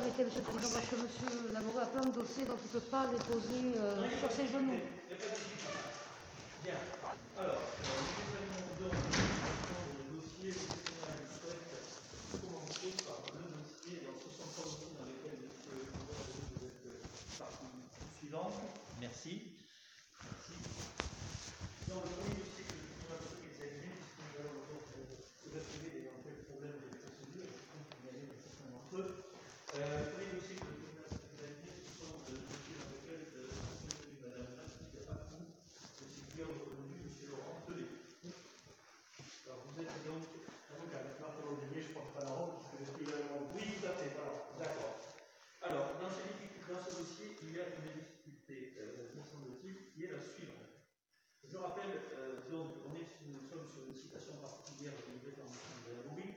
arrêter, Monsieur le Président, parce que Monsieur l'avocat a plein de dossiers, donc il ne peut pas les poser sur ses genoux. Bien. Alors, nous examinons donc le dossier commencer par le dossier, alors ce sont trois dossiers dans lesquels vous êtes partie suivante. Merci. Merci. Dans le premier dossier que nous allons examiner, puisque nous allons donc retrouver d'éventuels problèmes de procédure, je pense qu'il y en a un certain nombre d'eux. Le premier dossier que nous allons examiner, ce sont le dossier dans lequel Madame Mathilde Apou, le supérieur revenu, M. Laurent Pelé. Alors vous êtes donc avocat, Marc Rodinier, je ne porte pas la robe, puisque le oui, tout à fait, voilà, d'accord. Alors, dans ce dossier, il y a une difficulté, me semble-t-il, qui est la suivante. Je rappelle, donc, nous sommes sur une citation particulière délivrée par M. Boury.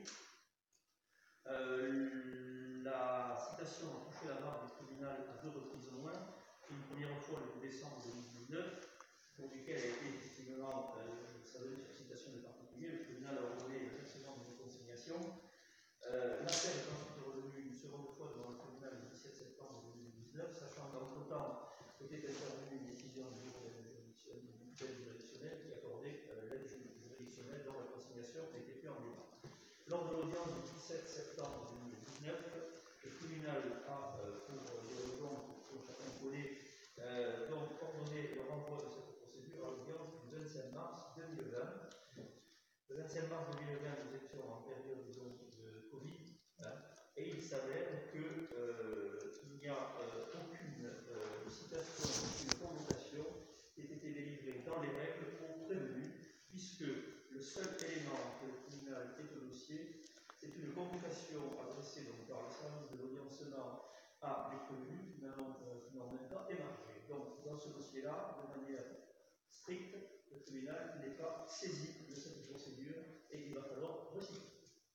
La citation a touché la barre du tribunal à 2 reprises au moins, une première fois le 2 décembre 2019, pour lequel a été effectivement, vous savez, sur citation de particulier, le tribunal a ordonné l'exercement d'une consignation. L'affaire est ensuite revenue une seconde fois devant le tribunal le 17 septembre 2019, sachant qu'entre-temps était intervenue une décision du juridictionnel qui accordait l'aide juridictionnelle dont la consignation n'était plus en débat. Lors de l'audience du 17 septembre 2019, le tribunal a, pour des raisons que chacun connaît, donc ordonné le renvoi de cette procédure à l'audience du 25 mars 2020. Le 25 mars 2020, nous étions en période de Covid, et il s'avère qu'il n'y a aucune citation, aucune convocation qui ait été délivrée dans les règles aux prévenus, puisque le seul élément que le tribunal est au dossier, c'est une convocation adressée donc, par les services de l'audiencement à des prévenus qui n'ont en même temps émargé. Donc, dans ce dossier-là, de manière stricte, le tribunal n'est pas saisi de cette procédure et il va falloir recycler.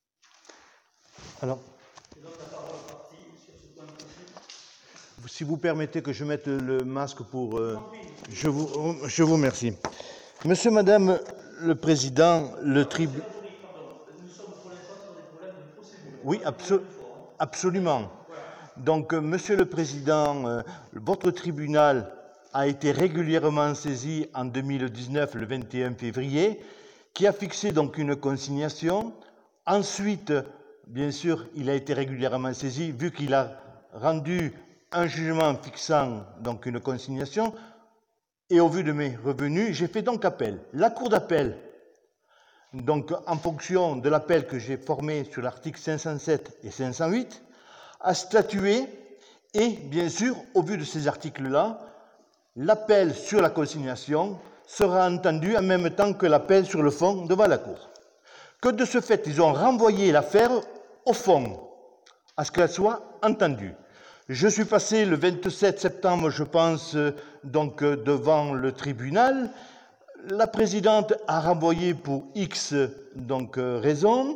Alors, je donne la parole à partie sur ce point précis. Si vous permettez que je mette le masque pour... je vous remercie. Monsieur, Madame le Président, le tribunal... Nous sommes pour l'instant sur des problèmes de procédure. Oui, absolument. Donc, Monsieur le Président, votre tribunal a été régulièrement saisi en 2019, le 21 février, qui a fixé donc une consignation. Ensuite, bien sûr, il a été régulièrement saisi, vu qu'il a rendu un jugement fixant donc une consignation, et au vu de mes revenus, j'ai fait donc appel. La Cour d'appel, donc en fonction de l'appel que j'ai formé sur l'article 507 et 508, a statué, et bien sûr, au vu de ces articles-là, l'appel sur la consignation sera entendu en même temps que l'appel sur le fond devant la Cour. Que de ce fait, ils ont renvoyé l'affaire au fond, à ce qu'elle soit entendue. Je suis passé le 27 septembre, je pense, donc devant le tribunal. La présidente a renvoyé pour X donc, raison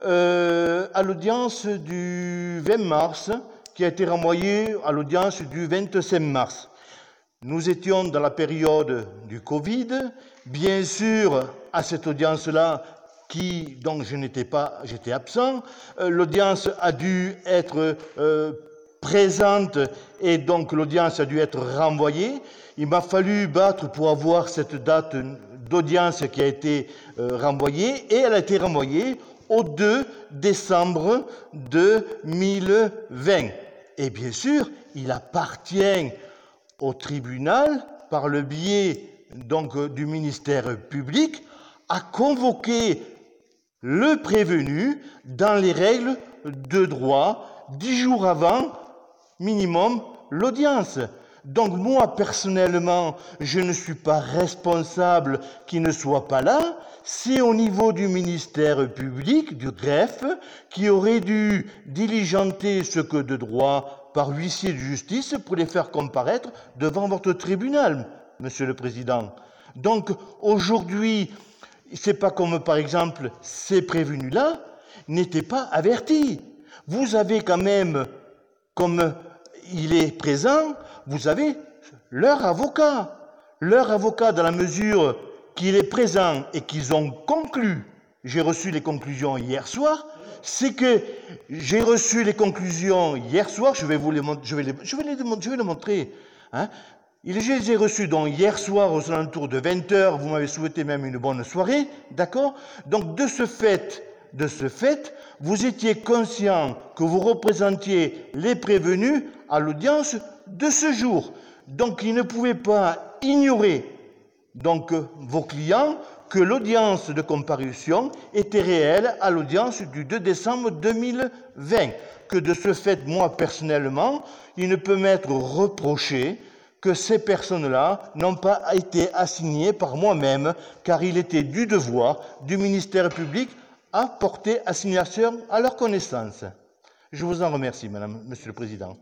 à l'audience du 20 mars, qui a été renvoyée à l'audience du 25 mars. Nous étions dans la période du Covid. Bien sûr, à cette audience-là, qui, donc je n'étais pas, j'étais absent, l'audience a dû être présente et donc l'audience a dû être renvoyée. Il m'a fallu battre pour avoir cette date d'audience qui a été renvoyée et elle a été renvoyée au 2 décembre 2020. Et bien sûr, il appartient au tribunal, par le biais donc du ministère public, à convoquer le prévenu dans les règles de droit 10 jours avant minimum l'audience. Donc moi, personnellement, je ne suis pas responsable qu'il ne soit pas là. C'est au niveau du ministère public, du greffe, qui aurait dû diligenter ce que de droit par huissier de justice pour les faire comparaître devant votre tribunal, Monsieur le Président. Donc aujourd'hui, c'est pas comme par exemple ces prévenus-là n'étaient pas avertis. Vous avez quand même, comme il est présent, vous avez leur avocat. Leur avocat, dans la mesure qu'il est présent et qu'ils ont conclu, j'ai reçu les conclusions hier soir, c'est que j'ai reçu les conclusions hier soir, je vais les montrer. Hein. Je les ai reçus donc hier soir aux alentours de 20h, vous m'avez souhaité même une bonne soirée, d'accord? Donc de ce fait, vous étiez conscient que vous représentiez les prévenus à l'audience de ce jour. Donc il ne pouvait pas ignorer donc vos clients que l'audience de comparution était réelle à l'audience du 2 décembre 2020. Que de ce fait, moi personnellement, il ne peut m'être reproché que ces personnes-là n'ont pas été assignées par moi-même, car il était du devoir du ministère public à porter assignation à leur connaissance. Je vous en remercie, Monsieur le Président.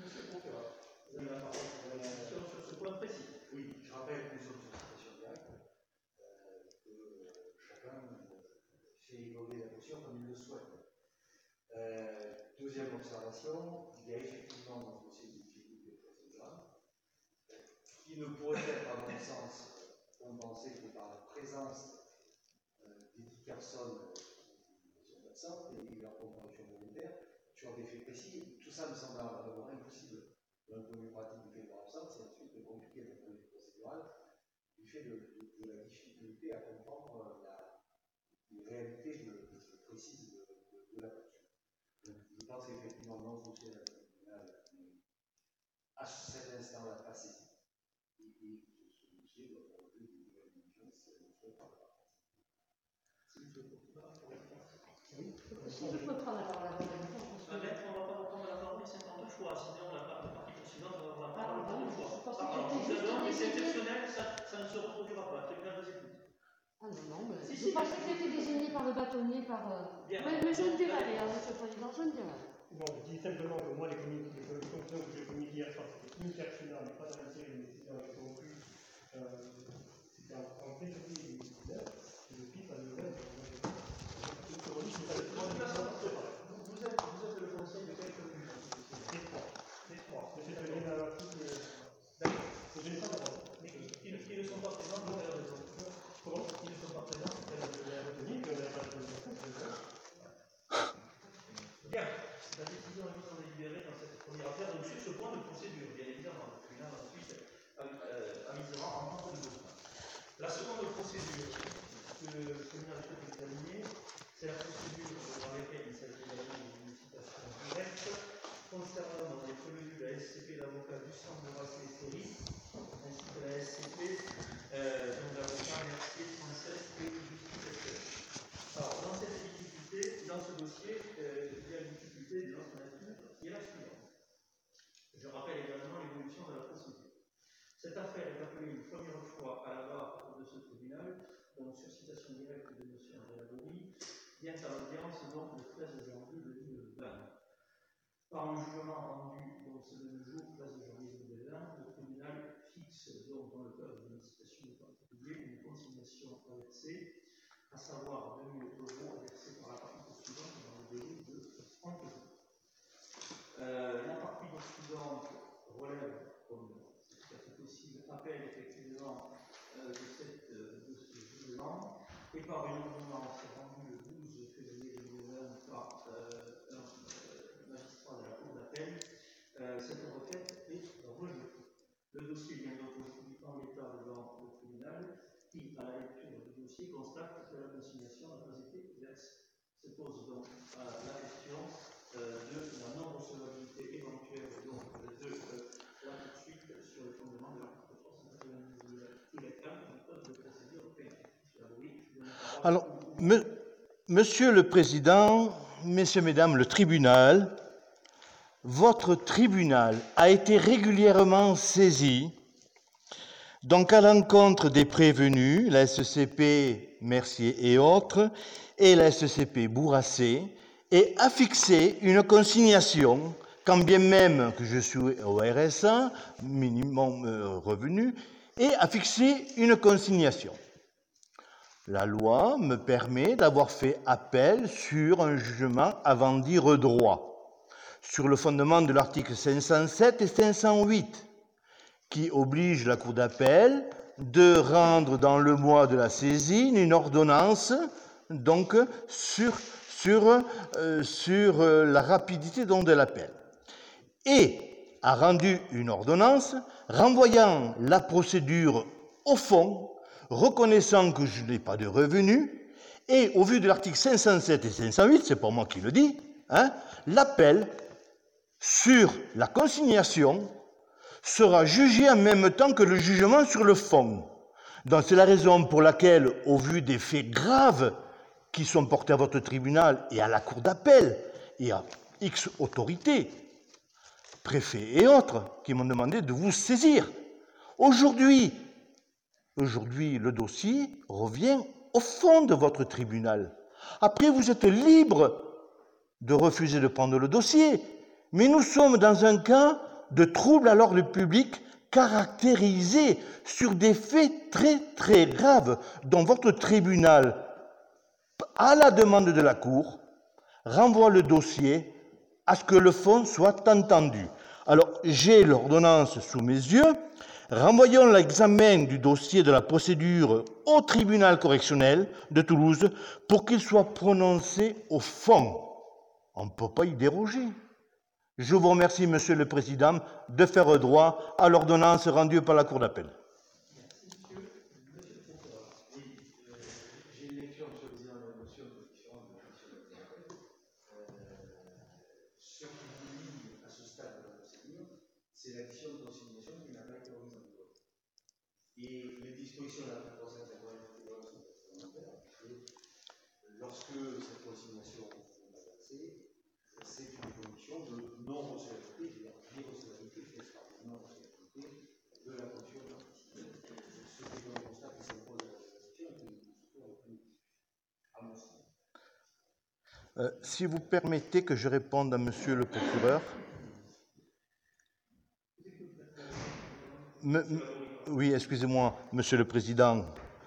Deuxième observation, il y a effectivement dans ce dossier une difficulté procédurale qui ne pourrait être, à mon sens, compensée que par la présence des 10 personnes qui sont absentes et leur comparution volontaire sur des faits précis. Tout ça me semble d'abord impossible d'un point de vue pratique du fait de leur absence et ensuite de compliqué d'un point de vue procédural du fait de la difficulté à comprendre les réalités précises de la question. Je pense qu'effectivement, dans ce dossier à cet instant-là passé, et ce dossier doit faire l'objet d'une nouvelle diligence, c'est notre part. Si vous pouvez prendre la parole. Maître, on ne va pas reprendre la parole 52 fois, sinon la partie suivante va avoir la parole 52 fois. C'est exceptionnel, ça ne se reproduira pas. Tribunal vous écoute. Ah non, mais je pensais que c'était désigné par le bâtonnier, par... Mais je ne dirai rien, Monsieur le Président, je ne dirai rien. Non, je dis simplement que moi, les conclusions que j'ai communiquées hier soir, c'était unipersonnel, mais pas dans la série, mais c'était dans les conclus. C'était en février 2019, et depuis, pas de nouvelles. Vous êtes le conseil de quelle commune? Les trois. Mais c'est un lien à l'article. D'accord. Je n'ai pas de parole. Mais qui ne sont pas présents, vous avez raison. Comment? Qui ne sont pas présents, c'est la retenue que la Bien. La décision est mise en délibéré dans cette première affaire. Donc sur ce point de procédure, bien évidemment, le tribunal ensuite avisera en compte de besoin. La seconde procédure que le tribunal peut examiner, c'est la procédure dans laquelle il s'agit d'une citation directe concernant les prévenus de la SCP l'avocat du centre de Racé Série, ainsi que la SCP dont l'avocat Mercier 116 et justificateur. Alors, dans cette difficulté, dans ce dossier, il y a une difficulté de notre nature qui est la suivante. Je rappelle également l'évolution de la procédure. Cette affaire est appelée une première fois à la barre de ce tribunal, donc sur citation directe de M. André Laborie, vient à l'audience donc le 13 janvier 2020. Par un jugement rendu donc ce même jour, 13 janvier 2020, le tribunal fixe donc dans le cadre d'une citation particulière une consignation à verser, à savoir 2 000 € versés par la partie suivante dans le délai de 30 jours. La partie suivante relève, comme c'est tout à fait possible, appel effectivement de ce jugement et par une ordonnance rendue le 12 février 2020 par un magistrat de la Cour d'appel, cette requête est rejetée. Le dossier vient donc en l'état devant le tribunal qui, à la lecture du dossier, constate que la consignation n'a pas été versée. Se pose donc la question de la non-recevabilité éventuelle donc, de la poursuite sur le fondement de l'article 392 du Code de procédure pénale. Alors, Monsieur le Président, Messieurs, Mesdames, le tribunal, votre tribunal a été régulièrement saisi donc à l'encontre des prévenus, la SCP Mercier et autres, et la SCP Bourrassé, et a fixé une consignation, quand bien même que je suis au RSA, minimum revenu, et a fixé une consignation. La loi me permet d'avoir fait appel sur un jugement avant dire droit, sur le fondement de l'article 507 et 508, qui oblige la Cour d'appel de rendre dans le mois de la saisine une ordonnance donc sur sur la rapidité donc de l'appel. Et a rendu une ordonnance renvoyant la procédure au fond, reconnaissant que je n'ai pas de revenus, et au vu de l'article 507 et 508, c'est pas moi qui le dis, l'appel sur la consignation sera jugé en même temps que le jugement sur le fond. Donc c'est la raison pour laquelle, au vu des faits graves qui sont portés à votre tribunal et à la cour d'appel et à X autorités, préfets et autres, qui m'ont demandé de vous saisir. Aujourd'hui, le dossier revient au fond de votre tribunal. Après, vous êtes libre de refuser de prendre le dossier, mais nous sommes dans un cas de trouble à l'ordre public caractérisé sur des faits très très graves dont votre tribunal, à la demande de la Cour, renvoie le dossier à ce que le fond soit entendu. Alors, j'ai l'ordonnance sous mes yeux. Renvoyons l'examen du dossier de la procédure au tribunal correctionnel de Toulouse pour qu'il soit prononcé au fond. On ne peut pas y déroger. Je vous remercie, Monsieur le Président, de faire droit à l'ordonnance rendue par la Cour d'appel. J'ai une lecture, Monsieur le Président, de la motion différente de ce qui nous lie à ce stade de la procédure, c'est l'action de consignation qui n'a pas été remise en cause. Et les dispositions de la 1481 sont complémentaires, lorsque cette consignation est avancée, c'est une condition de non-recevabilité, l'irrecevabilité fait par la non-recevabilité de la caution anticipée. Ce qui est un constat qui s'impose à la question et que nous discutons à mon sens. Si vous permettez que je réponde à Monsieur le procureur. Oui, excusez-moi, Monsieur le Président.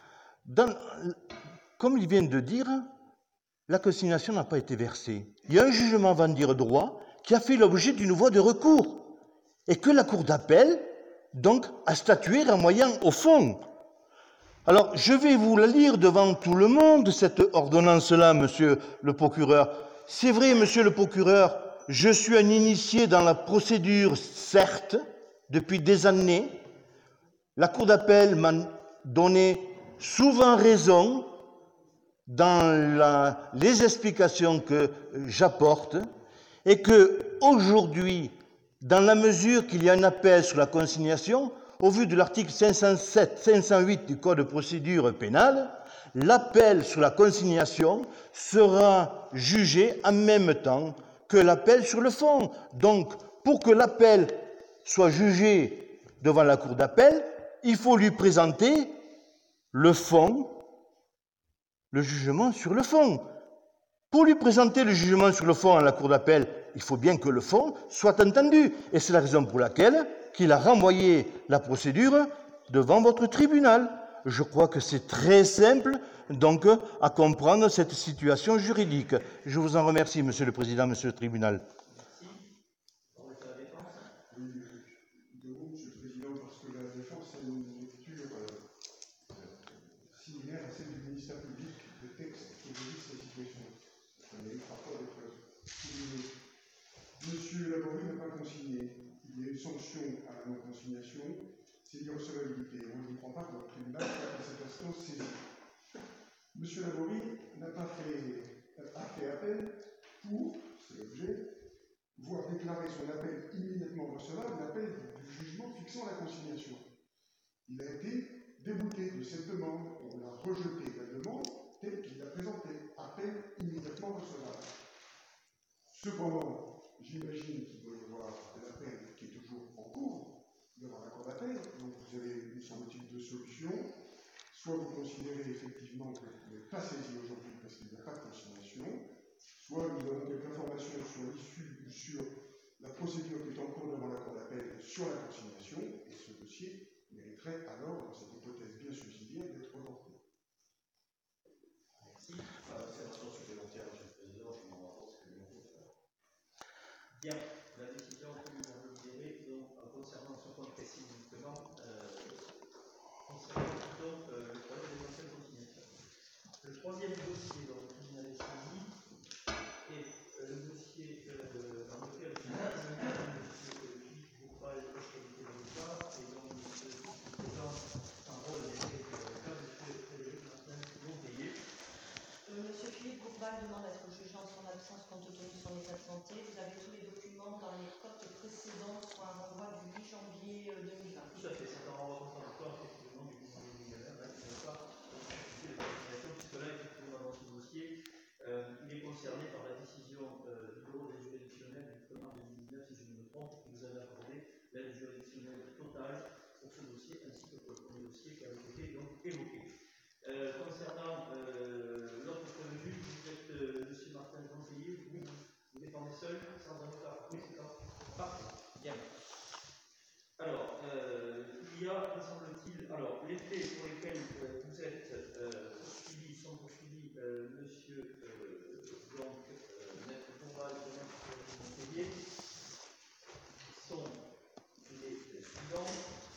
Comme il vient de dire, la consignation n'a pas été versée. Il y a un jugement avant de dire droit qui a fait l'objet d'une voie de recours et que la Cour d'appel, donc, a statué renvoyant au fond. Alors, je vais vous la lire devant tout le monde, cette ordonnance-là, Monsieur le procureur. C'est vrai, Monsieur le procureur, je suis un initié dans la procédure, certes, depuis des années. La Cour d'appel m'a donné souvent raison dans les explications que j'apporte et que, aujourd'hui, dans la mesure qu'il y a un appel sur la consignation, au vu de l'article 507, 508 du Code de procédure pénale, l'appel sur la consignation sera jugé en même temps que l'appel sur le fond. Donc, pour que l'appel soit jugé devant la Cour d'appel, il faut lui présenter le fond, le jugement sur le fond. Pour lui présenter le jugement sur le fond à la Cour d'appel, il faut bien que le fond soit entendu. Et c'est la raison pour laquelle qu'il a renvoyé la procédure devant votre tribunal. Je crois que c'est très simple, donc, à comprendre cette situation juridique. Je vous en remercie, Monsieur le Président, Monsieur le Tribunal. Monsieur le Président, parce que la défense a une lecture similaire à celle du ministère public de texte qui régissent la situation. Ça mérite parfois d'être souligné. Monsieur Laborie n'a pas consigné. Il y a une sanction à la non-consignation, c'est l'irrecevabilité. On ne lui prend pas que votre tribunal soit à cet instant saisi. Monsieur Laborie n'a pas fait appel pour, c'est l'objet, voir déclarer son appel immédiatement recevable, l'appel du jugement fixant la consignation. Il a été débouté de cette demande, on l'a rejeté la demande telle qu'il l'a présentée, appel immédiatement recevable. Cependant, j'imagine qu'il doit y avoir l'appel qui est toujours en cours devant la Cour d'appel, donc vous avez, me semble-t-il, deux solutions. Soit vous considérez effectivement que vous n'êtes pas saisi aujourd'hui parce qu'il n'y a pas de consignation, soit nous avons quelques informations sur l'issue, sur la procédure qui est en cours devant la Cour d'appel sur la consignation, et ce dossier mériterait alors, dans cette hypothèse bien subsidiaire, d'être reporté. Merci. Observation supplémentaire, Monsieur le Président, je m'en rapporte ce que nous avons fait. Bien, la décision que nous avons libérée, donc, concernant ce point précis, justement, concernant donc le problème des anciennes consignations. Le troisième dossier dont le tribunal est saisi total pour ce dossier ainsi que pour le premier dossier qui avait été donc évoqué. Concernant l'autre prévenu, vous êtes M. Martin Conseiller, vous défendez seul, sans avocat. Oui, c'est ça. Parfait. Bien. Alors, il y a, me semble-t-il, alors, les faits pour lesquels vous êtes poursuivis sont poursuivis, monsieur, donc, Maître Courval et Maître Montpellier, sont les suivants.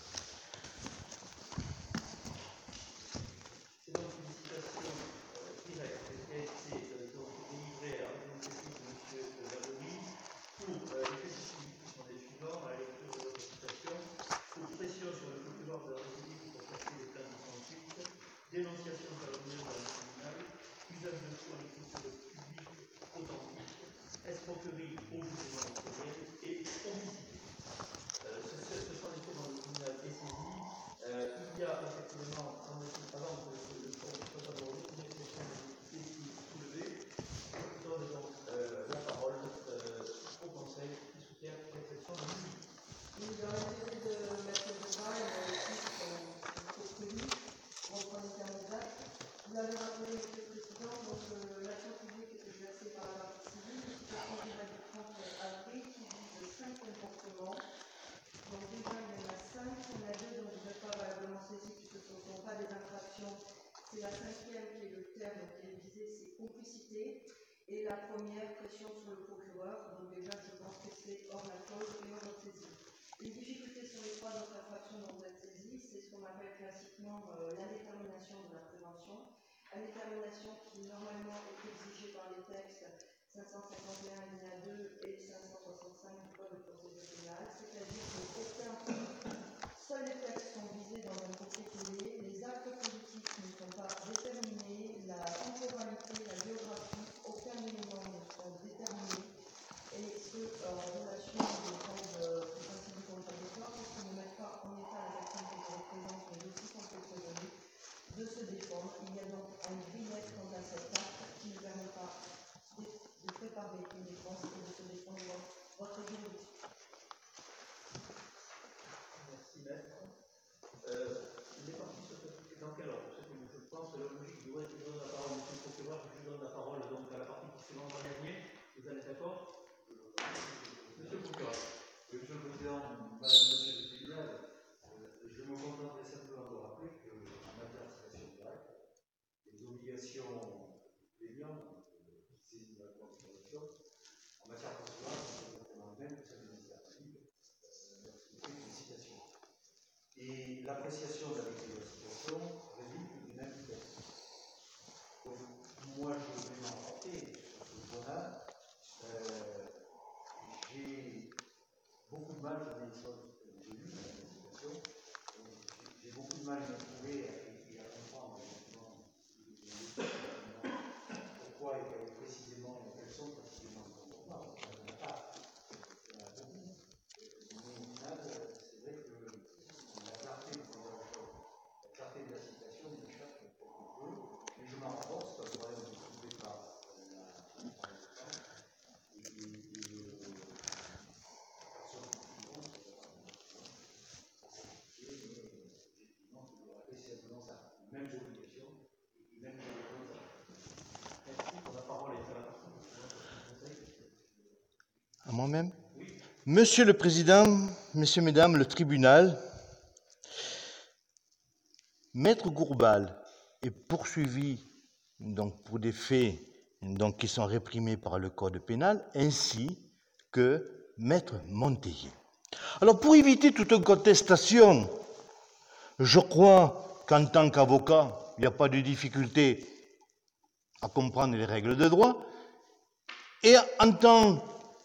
C'est donc une citation directe qui a été donc délivrée à la réunion de M. Laborie pour les faits spécifiques qui sont les suivants, à la lecture de votre citation, pour pression sur le procureur de la République pour passer les plaintes sans suite, dénonciation calomnieuse à la tribunal, usage de faux à l'écriture publique authentique, escroquerie au jugement matériel et homicide. Ce sont les faits dont le tribunal est saisi. Il y a effectivement, avant que le soit abordé, une exception qui est soulevée. Je donne donc la parole au Conseil qui soutient l'exception de l'UNI. Oui, dans l'intérêt de Maître Courval, reprendre les termes exacts. Vous l'avez rappelé, M. le Président, donc l'action publique est exercée par la partie civile, une situation juridique du 30 avril qui vise 5 comportements. Donc déjà, il y en a 5, il y en a 2 dont vous n'êtes pas valablement saisi puisque ce ne sont pas des infractions. C'est la 5e qui est le terme qui est visé, c'est complicité. Et la première, pression sur le procureur. Donc déjà, je pense que c'est hors la cause et hors votre saisie. Une difficulté sur les 3 autres infractions dont vous êtes saisis, c'est ce qu'on appelle classiquement l'indétermination de la prévention. Indétermination qui normalement est exigée par les textes 551 alinéa 2 et 565 du Code de procédure pénale, c'est-à-dire que seuls les textes sont visés dans un copier-coller, les actes politiques ne sont pas déterminés, la temporalité, la géographie, aucun élément ne sont déterminés, et ce en relation des causes principes contradictoires, parce qu'ils ne mettent pas en état les actions qui sont présentes, mais aussi contre le prévenu, de se défendre. Il y a donc un grillette quant à cet acte qui ne permet pas de préparer une défense et de se défendre dans votre juridiction. Merci, Maître. Il est parti dans quel ordre? Je pense que la logique doit être que je donne la parole à M. le procureur, que je donne la parole donc à la partie suivante en dernier. Vous êtes d'accord? Monsieur le procureur. Oui, Monsieur le Président, Madame, Monsieur le tribunal, je me contenterai simplement de rappeler qu'en matière de session directe, les obligations plaignantes, c'est de la considération, en matière procédurale, c'est exactement le même que celle du ministère public, lorsqu'il fait une citation. Et l'appréciation de la situation résulte du même texte. Donc, moi, je vais m'en rappeler sur ce point-là. J'ai beaucoup de mal, j'en ai une chose que j'ai lue dans la situation, j'ai beaucoup de mal à me trouver et à comprendre pourquoi et précisément quels sont précisément les comportements. Il n'y en a pas. Il y en a beaucoup. Mais au final, c'est vrai que la clarté de la citation m'échappe un peu, mais je m'en rapporte, c'est un problème que je ne trouvais pas même obligation et même Merci pour la parole et à la partie Conseil. À moi-même. Monsieur le Président, Messieurs, Mesdames, le tribunal, Maître Courval est poursuivi donc, pour des faits donc, qui sont réprimés par le Code pénal, ainsi que Maître Montpellier. Alors, pour éviter toute contestation, je crois qu'en tant qu'avocat, il n'y a pas de difficulté à comprendre les règles de droit, et en tant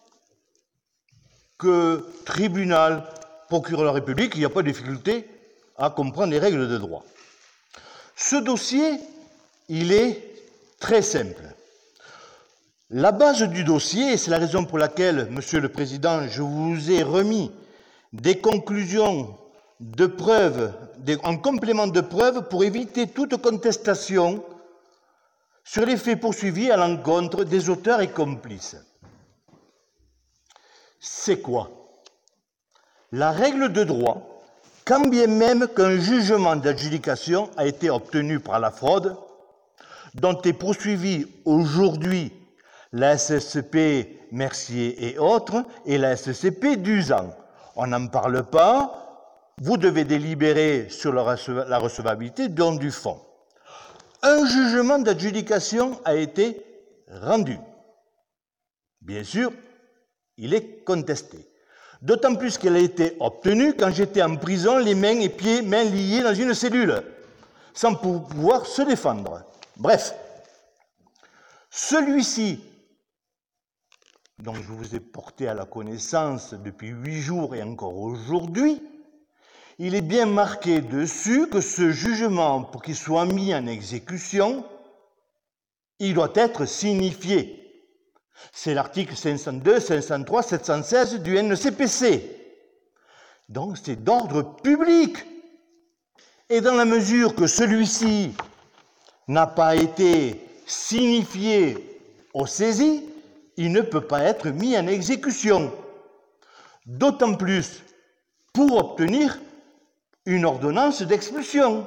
que tribunal, procureur de la République, il n'y a pas de difficulté à comprendre les règles de droit. Ce dossier, il est très simple. La base du dossier, et c'est la raison pour laquelle, Monsieur le Président, je vous ai remis des conclusions de preuves, en complément de preuves, pour éviter toute contestation sur les faits poursuivis à l'encontre des auteurs et complices. C'est quoi? La règle de droit quand bien même qu'un jugement d'adjudication a été obtenu par la fraude, dont est poursuivi aujourd'hui la SSP Mercier et autres, et la SCP d'Uzan. On n'en parle pas, vous devez délibérer sur la recevabilité donc du fond. Un jugement d'adjudication a été rendu. Bien sûr, il est contesté. D'autant plus qu'elle a été obtenue quand j'étais en prison, les mains liés dans une cellule, sans pouvoir se défendre. Bref, celui-ci, dont je vous ai porté à la connaissance depuis 8 jours et encore aujourd'hui, il est bien marqué dessus que ce jugement, pour qu'il soit mis en exécution, il doit être signifié. C'est l'article 502, 503, 716 du NCPC. Donc c'est d'ordre public. Et dans la mesure que celui-ci n'a pas été signifié au saisi, il ne peut pas être mis en exécution. D'autant plus pour obtenir une ordonnance d'expulsion.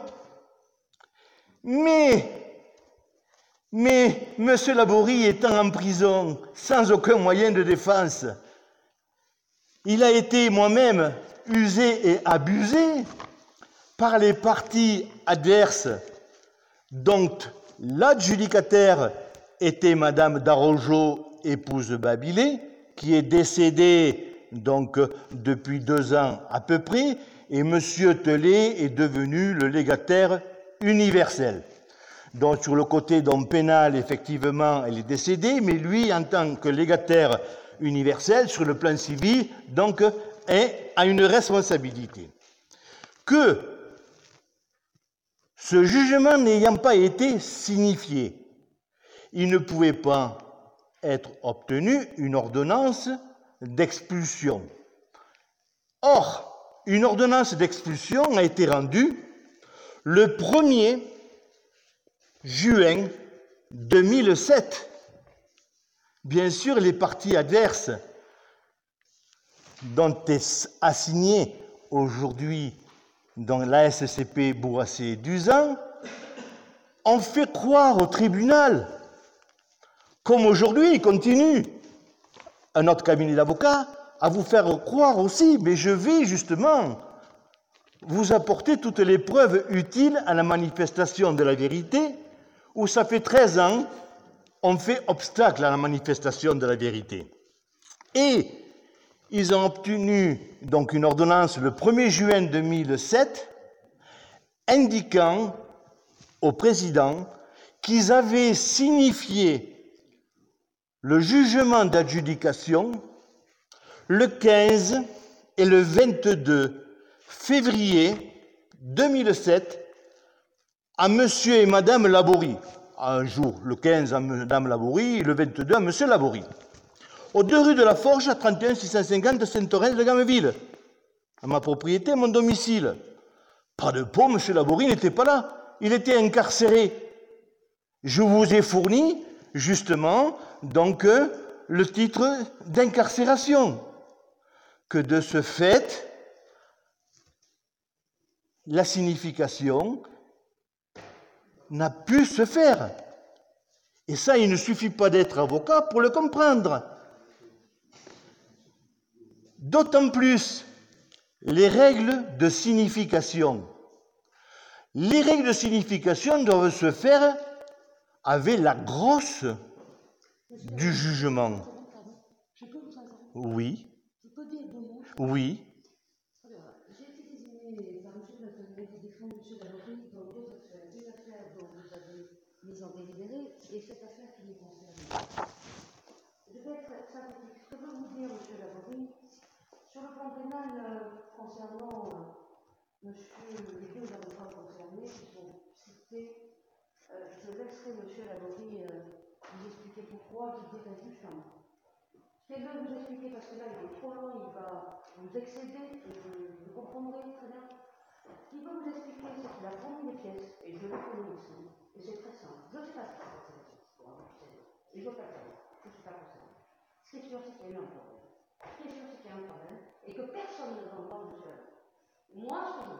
Mais M. Laborie étant en prison sans aucun moyen de défense, il a été moi-même usé et abusé par les parties adverses dont l'adjudicataire était Madame Darojo, épouse Babilé, qui est décédée donc depuis 2 ans à peu près, et M. Tellet est devenu le légataire universel. Donc sur le côté pénal, effectivement, elle est décédée, mais lui, en tant que légataire universel, sur le plan civil, donc, a une responsabilité. Que ce jugement n'ayant pas été signifié, il ne pouvait pas être obtenu une ordonnance d'expulsion. Or, une ordonnance d'expulsion a été rendue le 1er juin 2007. Bien sûr, les parties adverses dont est assigné aujourd'hui dans la SCP Bourassa d'Uzan ont fait croire au tribunal, comme aujourd'hui il continue, un autre cabinet d'avocats, à vous faire croire aussi, mais je vais justement vous apporter toutes les preuves utiles à la manifestation de la vérité, où ça fait 13 ans, on fait obstacle à la manifestation de la vérité. Et ils ont obtenu donc une ordonnance le 1er juin 2007 indiquant au président qu'ils avaient signifié le jugement d'adjudication le 15 et le 22 février 2007 à Monsieur et Madame Laborie. Un jour, le 15 à Madame Laborie et le 22 à Monsieur Laborie. Aux 2 rue de la Forge, à 31 650 Saint-Thorens de Gameville. À ma propriété, mon domicile. Pas de peau, Monsieur Laborie n'était pas là. Il était incarcéré. Je vous ai fourni, justement, donc, le titre d'incarcération. Que de ce fait, la signification n'a pu se faire. Et ça, il ne suffit pas d'être avocat pour le comprendre. D'autant plus, les règles de signification. Les règles de signification doivent se faire avec la grosse du jugement. Oui. Oui. J'ai été désignée par M. Bâtonnier qui défend M. Laborie dans 2 affaires. Une affaire dont vous avez mis en délibéré et cette affaire qui nous concerne. Je vais être synthétique. Ce que veut vous dire, M. Laborie, sur le plan pénal concernant les 2 avocats concernés qui sont cités, je laisserai M. Laborie vous expliquer pourquoi, je dirai justement. Ce que je vais vous expliquer, parce que là, il est trop loin, il va vous excéder, et vous comprendrez très bien. Ce qu'il va vous expliquer, c'est qu'il a fourni des pièces, et je le connais aussi, et c'est très simple. Je ne sais pas ce qui s'est passé dans cette histoire, et je ne veux pas le savoir, je ne suis pas concerné. Ce qui est sûr, c'est qu'il y a eu un problème. Ce qui est sûr, c'est qu'il y a un problème, et que personne ne va voir M. Laborie. Moi, ce que je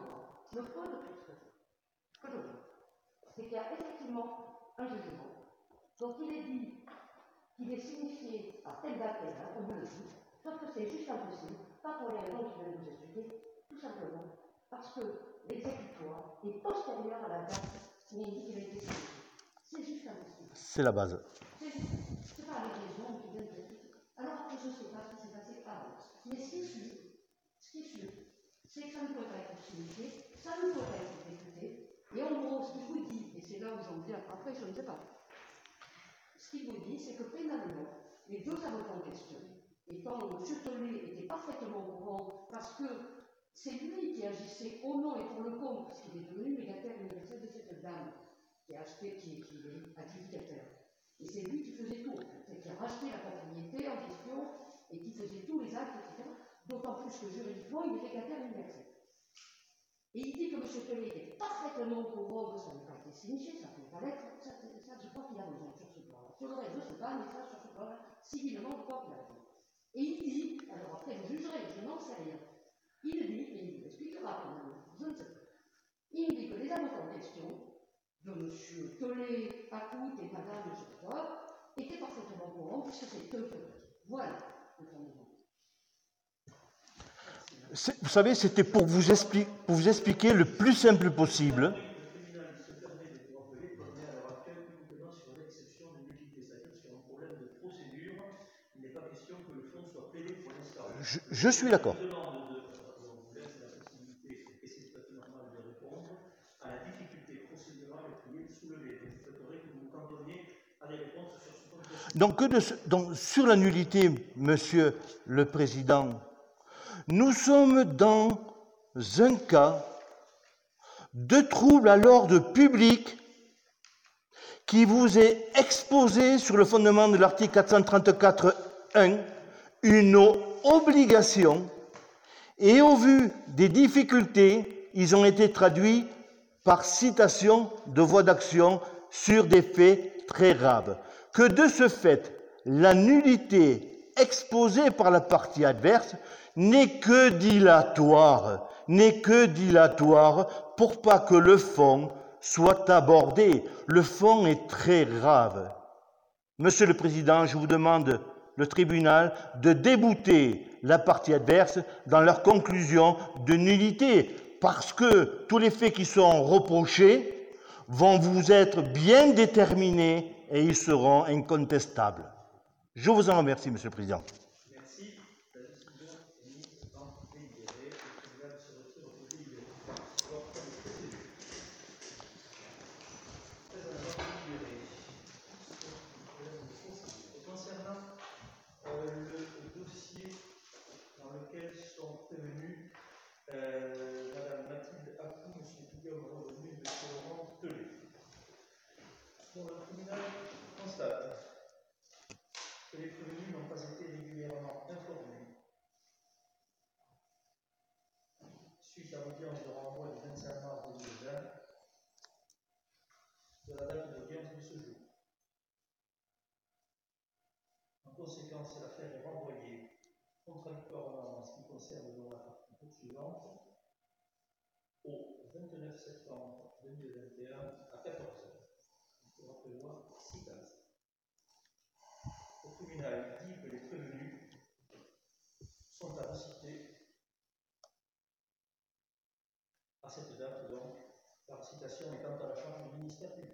Le point de plus que je dis, c'est qu'il y a effectivement un jugement. Donc il est dit qu'il est signifié à telle date, on me le dit, sauf que c'est juste impossible, pas pour les raisons que je viens de vous expliquer, tout simplement parce que l'exécutoire est postérieur à la date où on dit qu'il a été signifié. C'est juste impossible. C'est la base. C'est pas les raisons qui viennent de dire. Alors que je ne sais pas ce qui s'est passé avant. Mais ce qui est sûr, c'est que ça ne peut pas être signifié, ça ne peut pas être exécuté. Et en gros, ce qu'il vous dit, et c'est là où j'en viens, après je ne sais pas, ce qu'il vous dit, c'est que pénalement, les deux avocats en question, étant M. Tollet était parfaitement au courant, parce que c'est lui qui agissait au nom et pour le compte, parce qu'il est devenu légataire universel de cette dame qui a acheté, qui est adjudicataire. Et c'est lui qui faisait tout, c'est qui a racheté la propriété en question et qui faisait tous les actes, etc. D'autant plus que juridiquement, il est légataire universel. Et il dit que M. Tollet était parfaitement au courant que ça n'avait pas été signifié, ça ne pouvait pas l'être, ça, je crois qu'il a raison sur ce plan-là. Sur le reste, je ne sais pas, mais ça, sur ce plan-là, civilement, je crois qu'il a raison. Et il dit, alors après vous jugerez, je n'en sais rien, il dit, et il vous expliquera finalement, je ne sais pas, il dit que les avocats en question, de M. Tollet, Pacout et Madame, je ne sais pas, étaient parfaitement au courant, puisque c'est eux qui le disent. Voilà le fondement. Vous savez, c'était pour vous expliquer le plus simple possible. Le tribunal se permet de vous rappeler qu'on est à l'heure actuelle uniquement sur l'exception de nulité, c'est-à-dire sur un problème de procédure. Il n'est pas question que le fond soit plaidé pour l'instant. Je suis d'accord. Je demande on vous laisse la possibilité, et c'est tout à fait normal de répondre, à la difficulté procédurale qui est soulevée. Donc, je souhaiterais que vous vous cantonniez à des réponses sur ce point. Donc, sur la nullité, Monsieur le Président, nous sommes dans un cas de trouble à l'ordre public qui vous est exposé sur le fondement de l'article 434.1, une obligation, et au vu des difficultés, ils ont été traduits par citation de voie d'action sur des faits très graves. Que de ce fait, la nullité exposée par la partie adverse n'est que dilatoire pour pas que le fond soit abordé. Le fond est très grave. Monsieur le Président, je vous demande, le tribunal, de débouter la partie adverse dans leur conclusion de nullité, parce que tous les faits qui sont reprochés vont vous être bien déterminés et ils seront incontestables. Je vous en remercie, Monsieur le Président. Merci. La décision est mise en délibéré. Le tribunal se retire au délibéré. Concernant le dossier dans lequel sont prévenus Mme Mathilde Apou, M. Guillaume Revenu et M. Laurent Tollet. Le tribunal constate que les prévenus n'ont pas été régulièrement informés suite à l'audience de renvoi du 25 mars 2020 de la date d'audience de ce jour. En conséquence, l'affaire est renvoyée contradictoirement en ce qui concerne la partie poursuivante au 29 septembre 2021 à 14h. Il faudra prévoir 6 cases. Le tribunal dit que les prévenus sont à reciter à cette date, donc, la citation étant à la charge du ministère public.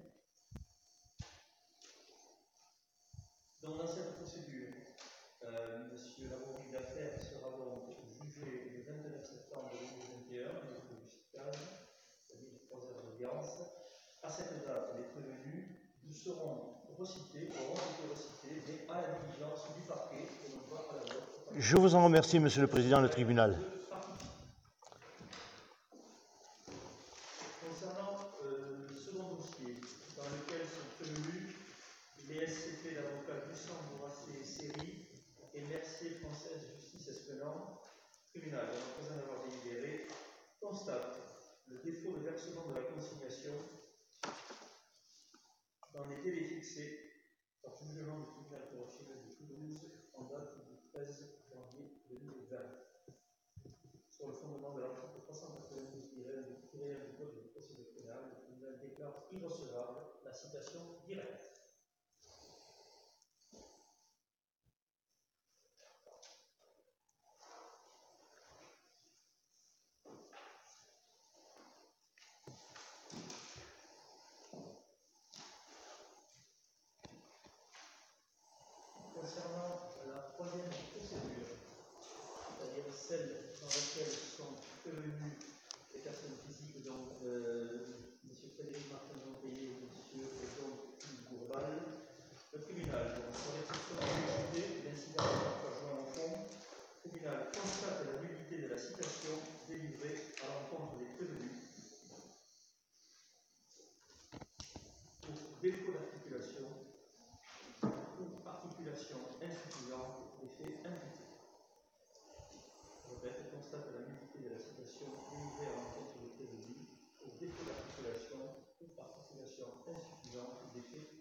Donc, dans cette procédure, M. Laborie d'affaires sera donc jugé le 29 septembre 2021, le justice, c'est-à-dire 3 heures d'audience. À cette date, les prévenus seront recités, auront été recités, mais à la diligence du parquet, et non pas à la vote. Je vous en remercie, Monsieur le Président, le tribunal. Concernant le second dossier, dans lequel sont prévenus les SCP d'avocats Lucien Bourrassé et Série et Mercier Française Justice Espénant, tribunal, après en avoir délibéré, constate le défaut de versement de la consignation dans les délais fixés par jugement du tribunal correctionnel de Toulouse en date du 13 janvier 2020. Sur le fondement de l'article 392-1 irrecevable la citation directe. Concernant la troisième procédure, c'est-à-dire celle dans laquelle sont prévenues les personnes physiques, donc M. Frédéric Martin-Jean-Payet et M. Edouard Bourbal, le tribunal, donc, sur l'exception de la nullité, l'incident du 3 juin au fond, le tribunal constate la nullité de la citation délivrée à l'encontre des prévenus pour défaut d'articulation ou articulation insuffisante des faits imputés. Je répète, constate la nullité de la citation délivrée à l'encontre des prévenus pour défaut d'articulation ou articulation insuffisante des faits